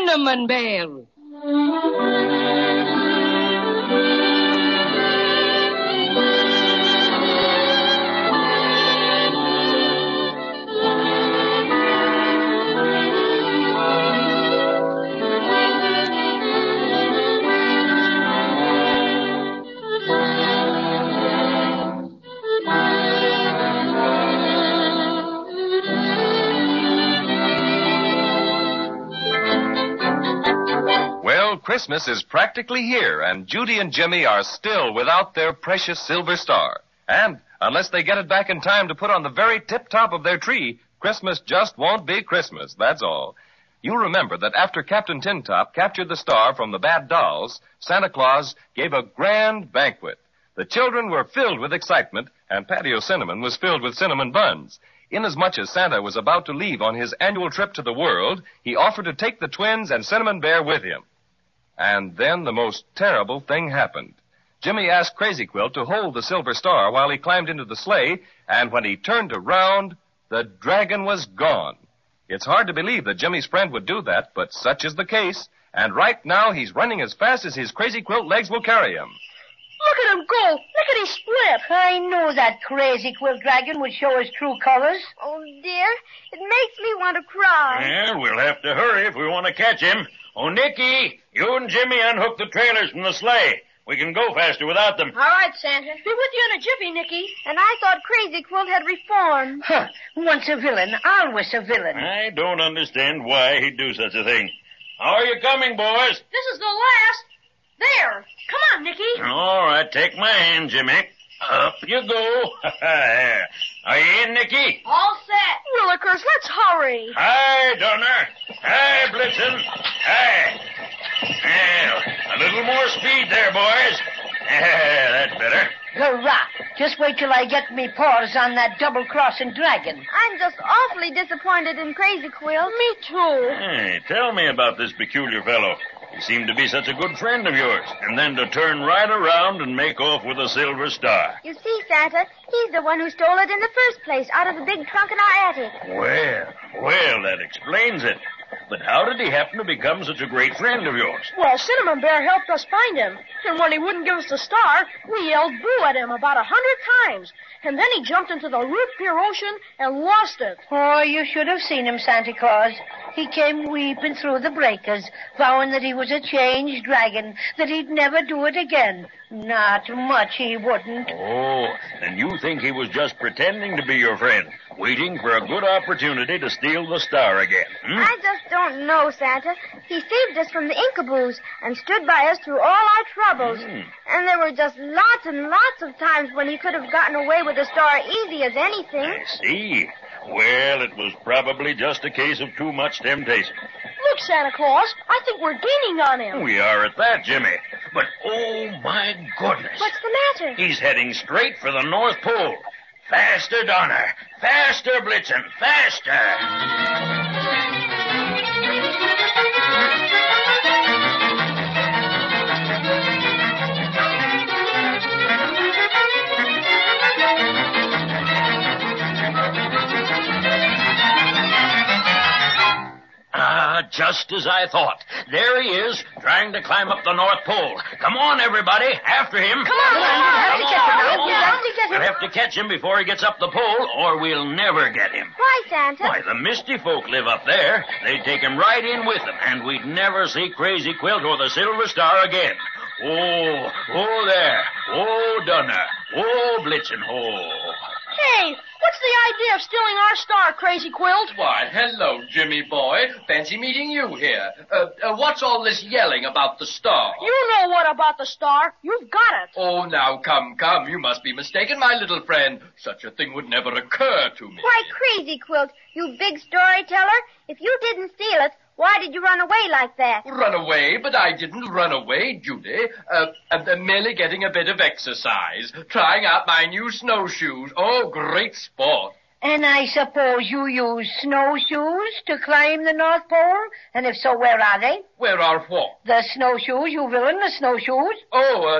Cinnamon Bear. Christmas is practically here, and Judy and Jimmy are still without their precious silver star. And unless they get it back in time to put on the very tip-top of their tree, Christmas just won't be Christmas, that's all. You remember that after Captain Tintop captured the star from the bad dolls, Santa Claus gave a grand banquet. The children were filled with excitement, and Patio Cinnamon was filled with cinnamon buns. Inasmuch as Santa was about to leave on his annual trip to the world, he offered to take the twins and Cinnamon Bear with him. And then the most terrible thing happened. Jimmy asked Crazy Quilt to hold the silver star while he climbed into the sleigh, and when he turned around, the dragon was gone. It's hard to believe that Jimmy's friend would do that, but such is the case, and right now he's running as fast as his Crazy Quilt legs will carry him. Look at him go! Look at his split! I knew that Crazy Quilt dragon would show his true colors. Oh, dear. It makes me want to cry. Well, we'll have to hurry if we want to catch him. Oh, Nicky, you and Jimmy unhook the trailers from the sleigh. We can go faster without them. All right, Santa. Be with you in a jiffy, Nicky. And I thought Crazy Quilt had reformed. Huh. Once a villain, always a villain. I don't understand why he'd do such a thing. How are you coming, boys? This is the last. There. Come on, Nicky. All right, take my hand, Jimmy. Up you go. Are you in, Nicky? All set. Willikers, let's hurry. Hi, Donner. Hi, Blitzen. Hi. Well, a little more speed there, boys. That's better. Hurrah! Just wait till I get me paws on that double-crossing dragon. I'm just awfully disappointed in Crazy Quilt. Me too. Hey, tell me about this peculiar fellow. He seemed to be such a good friend of yours, and then to turn right around and make off with a silver star. You see, Santa, he's the one who stole it in the first place, out of the big trunk in our attic. Well, that explains it. But how did he happen to become such a great friend of yours? Well, Cinnamon Bear helped us find him. And when he wouldn't give us the star, we yelled boo at him about 100 times. And then he jumped into the root beer ocean and lost it. Oh, you should have seen him, Santa Claus. He came weeping through the breakers, vowing that he was a changed dragon, that he'd never do it again. Not much he wouldn't. Oh, and you think he was just pretending to be your friend, waiting for a good opportunity to steal the star again, I just don't know, Santa. He saved us from the Inkaboos and stood by us through all our troubles. And there were just lots and lots of times when he could have gotten away with the star easy as anything. I see. Well, it was probably just a case of too much temptation. Look, Santa Claus, I think we're gaining on him. We are at that, Jimmy. But, oh, my goodness. What's the matter? He's heading straight for the North Pole. Faster, Donner. Faster, Blitzen. Faster. Just as I thought. There he is, trying to climb up the North Pole. Come on, everybody, after him. Come on, We'll have to catch him before he gets up the pole, or we'll never get him. Why, Santa? Why, the Misty Folk live up there. They'd take him right in with them, and we'd never see Crazy Quilt or the Silver Star again. Oh, there. Oh, Donner. Oh, Blitzen. Oh. Hey, what's the idea of stealing our star, Crazy Quilt? Why, hello, Jimmy boy. Fancy meeting you here. What's all this yelling about the star? You know what about the star. You've got it. Oh, now, come. You must be mistaken, my little friend. Such a thing would never occur to me. Why, Crazy Quilt, you big storyteller, if you didn't steal it, why did you run away like that? Run away? But I didn't run away, Judy. Merely getting a bit of exercise. Trying out my new snowshoes. Oh, great sport. And I suppose you use snowshoes to climb the North Pole? And if so, where are they? Where are what? The snowshoes, you villain, the snowshoes. Oh,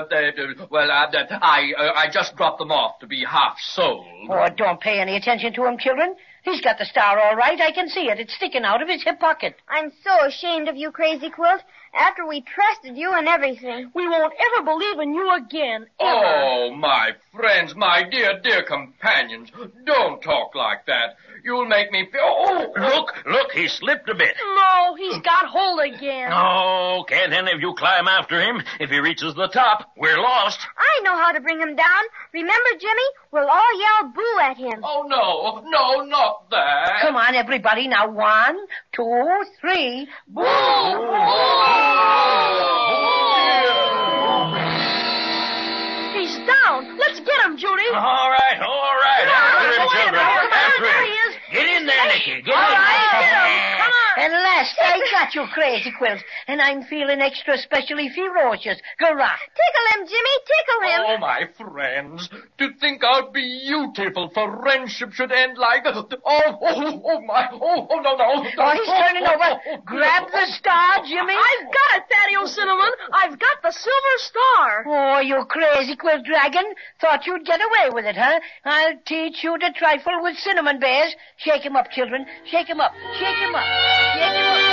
I just dropped them off to be half sold. Oh, don't pay any attention to him, children. He's got the star all right. I can see it. It's sticking out of his hip pocket. I'm so ashamed of you, Crazy Quilt. After we trusted you and everything. We won't ever believe in you again, ever. Oh, my friends, my dear, dear companions, don't talk like that. You'll make me feel... Oh, Look, he slipped a bit. No, he's got hold again. Oh, can't any of you climb after him? If he reaches the top, we're lost. I know how to bring him down. Remember, Jimmy? We'll all yell boo at him. oh, no, not that. Come on, everybody. Now, 1, 2, 3. Boo! He's down. Let's get him, Judy. All right. After him, children. After There him. he is. Get in there, Nicky. Get All in. right, get him. Come on. At last, I got you, Crazy Quilt. And I'm feeling extra specially ferocious. Hurrah. Tickle him, Jimmy. Tickle him. Oh, my friends, to think how beautiful friendship should end like... no. Oh, he's turning over. Grab the star, Jimmy. I've got it, Thaddeus Cinnamon. I've got the silver star. Oh, you crazy quilt dragon. Thought you'd get away with it, huh? I'll teach you to trifle with cinnamon bears. Shake him up, children. Shake him up. Shake him up. Shake him up.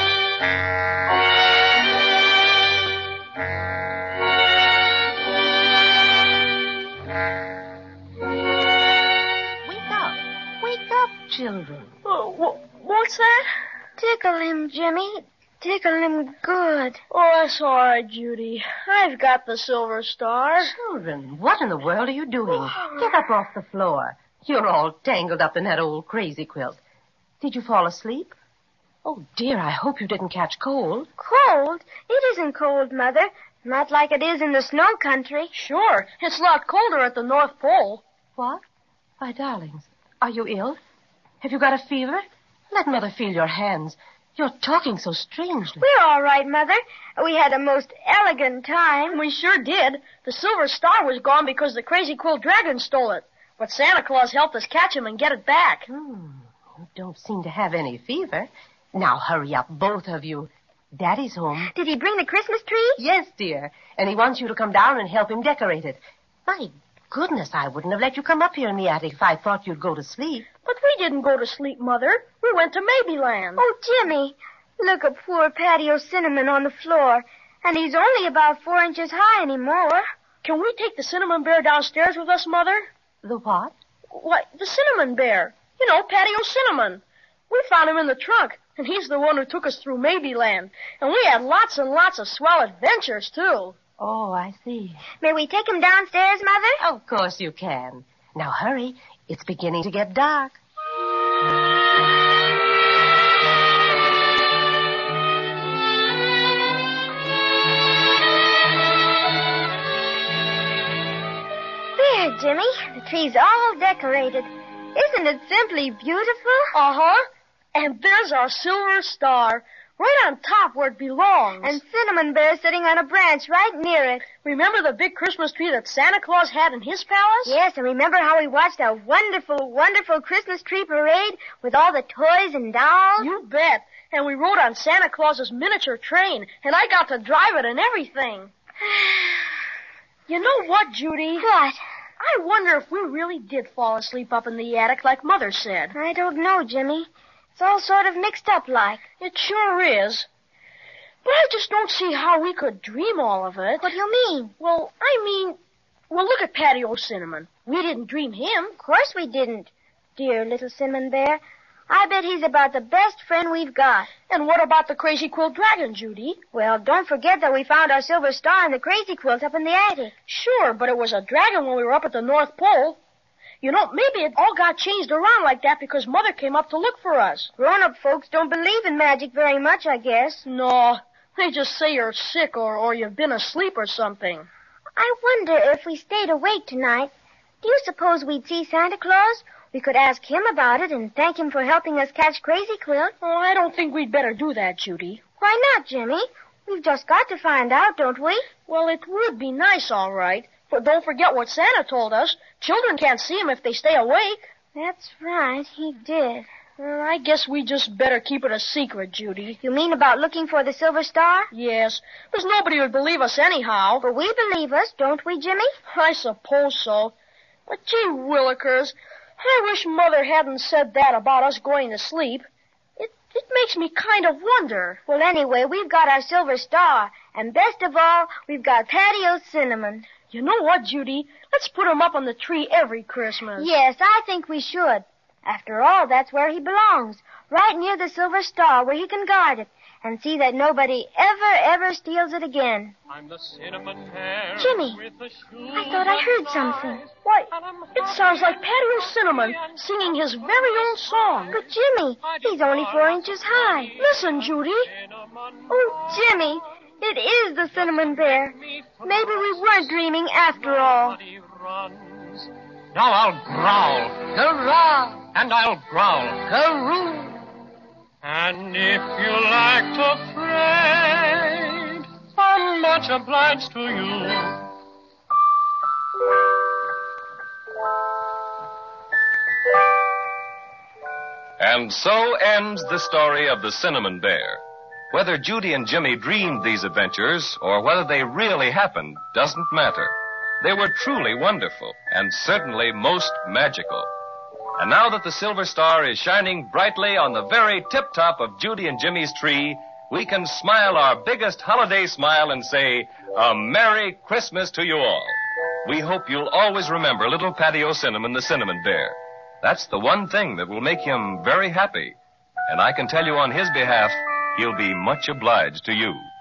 Wake up. Wake up, children. What's that? Tickle him, Jimmy. Tickle him good. Oh, that's all right, Judy. I've got the silver star. Children, what in the world are you doing? Get up off the floor. You're all tangled up in that old crazy quilt. Did you fall asleep? Oh, dear, I hope you didn't catch cold. Cold? It isn't cold, Mother. Not like it is in the snow country. Sure. It's a lot colder at the North Pole. What? Why, darlings, are you ill? Have you got a fever? Let Mother feel your hands. You're talking so strangely. We're all right, Mother. We had a most elegant time. We sure did. The silver star was gone because the Crazy Quilt Dragon stole it. But Santa Claus helped us catch him and get it back. You don't seem to have any fever. Now hurry up, both of you. Daddy's home. Did he bring the Christmas tree? Yes, dear. And he wants you to come down and help him decorate it. My goodness, I wouldn't have let you come up here in the attic if I thought you'd go to sleep. But we didn't go to sleep, Mother. We went to Maybeland. Oh, Jimmy, look at poor Patio Cinnamon on the floor. And he's only about 4 inches high anymore. Can we take the Cinnamon Bear downstairs with us, Mother? The what? Why, the Cinnamon Bear. You know, Patio Cinnamon. We found him in the trunk, and he's the one who took us through Maybeland. And we had lots and lots of swell adventures, too. Oh, I see. May we take him downstairs, Mother? Of course you can. Now hurry. It's beginning to get dark. There, Jimmy. The tree's all decorated. Isn't it simply beautiful? Uh-huh. And there's our silver star, right on top where it belongs. And Cinnamon Bear sitting on a branch right near it. Remember the big Christmas tree that Santa Claus had in his palace? Yes, and remember how we watched a wonderful, wonderful Christmas tree parade with all the toys and dolls? You bet. And we rode on Santa Claus's miniature train, and I got to drive it and everything. You know what, Judy? What? I wonder if we really did fall asleep up in the attic like Mother said. I don't know, Jimmy. It's all sort of mixed up like. It sure is. But I just don't see how we could dream all of it. What do you mean? Well, look at Patio Cinnamon. We didn't dream him. Of course we didn't. Dear little Cinnamon Bear. I bet he's about the best friend we've got. And what about the Crazy Quilt Dragon, Judy? Well, don't forget that we found our silver star in the Crazy Quilt up in the attic. Sure, but it was a dragon when we were up at the North Pole. You know, maybe it all got changed around like that because Mother came up to look for us. Grown-up folks don't believe in magic very much, I guess. No, they just say you're sick or you've been asleep or something. I wonder if we stayed awake tonight, do you suppose we'd see Santa Claus? We could ask him about it and thank him for helping us catch Crazy Quilt. Oh, I don't think we'd better do that, Judy. Why not, Jimmy? We've just got to find out, don't we? Well, it would be nice, all right. But don't forget what Santa told us. Children can't see him if they stay awake. That's right, he did. Well, I guess we just better keep it a secret, Judy. You mean about looking for the silver star? Yes, because nobody would believe us anyhow. But we believe us, don't we, Jimmy? I suppose so. But gee willikers, I wish Mother hadn't said that about us going to sleep. It makes me kind of wonder. Well, anyway, we've got our silver star. And best of all, we've got Patio Cinnamon. You know what, Judy? Let's put him up on the tree every Christmas. Yes, I think we should. After all, that's where he belongs. Right near the silver star where he can guard it. And see that nobody ever steals it again. I'm the cinnamon pear. Jimmy, with the I thought I heard something. Why, it sounds like Patio Cinnamon singing his very own song. But Jimmy, he's only 4 inches high. Listen, Judy. Oh, Jimmy, it is the Cinnamon Bear. Maybe we weren't dreaming after all. Now I'll growl. Hurrah! And I'll growl. Karoo! And if you like to fray, I'm much obliged to you. And so ends the story of the Cinnamon Bear. Whether Judy and Jimmy dreamed these adventures or whether they really happened doesn't matter. They were truly wonderful and certainly most magical. And now that the silver star is shining brightly on the very tip-top of Judy and Jimmy's tree, we can smile our biggest holiday smile and say, a Merry Christmas to you all. We hope you'll always remember little Patio Cinnamon, the Cinnamon Bear. That's the one thing that will make him very happy. And I can tell you on his behalf, he'll be much obliged to you.